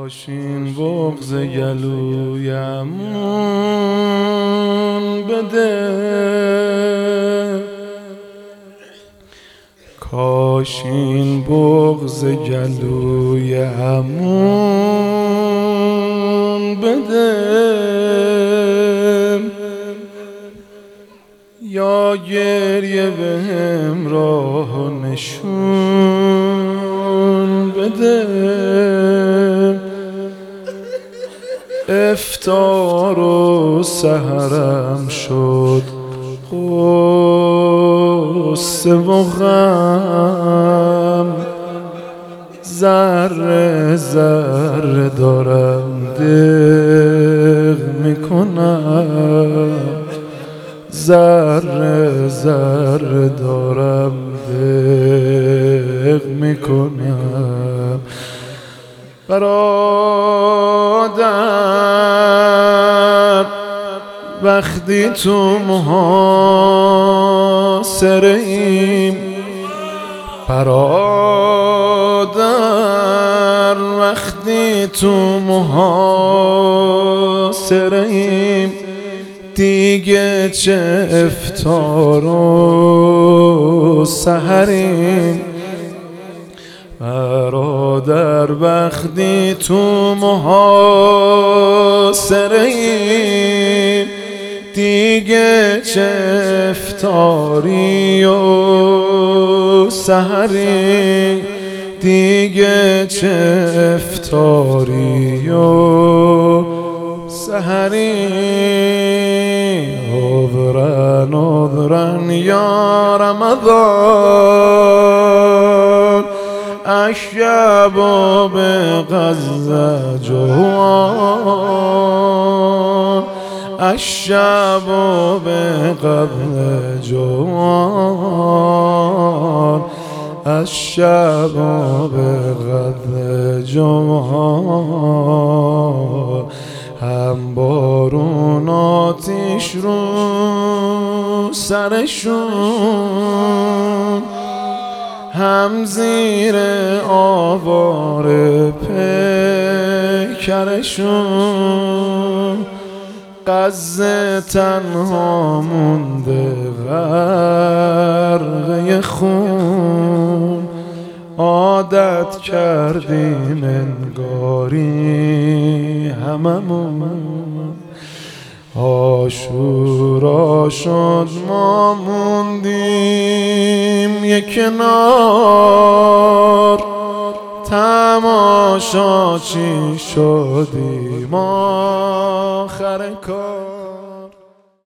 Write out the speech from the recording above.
کاش این بغض گلویمون بده، کاش این بغض گلویمون بده، یا گریه بهم راه و نشون بده. افطار و سحرم شد غصه و غم، ذره ذره دارم دق میکنم، ذره ذره دارم دق میکنم. برادر وقتی تو محاصره ایم، برادر وقتی تو محاصره ایم، دیگه چه افطار و سحریم. برادر وقتی تو محاصره ایم، دیگه چه افطاری و سحری، دیگه چه افطاری و سحری. عذرا عذرا یا رمضان، الشب بغزة جوان، الشب بغزة جوان، الشب بغزة جوان. هم بارون آتیش رو سرشون، هم زیر آوار پیکرشون. غزه تنها مونده غرقه خون، عادت کردیم انگاری هممون. عاشورا شد ما موندیم یک کنار، تماشاچی شدیم آخر کار.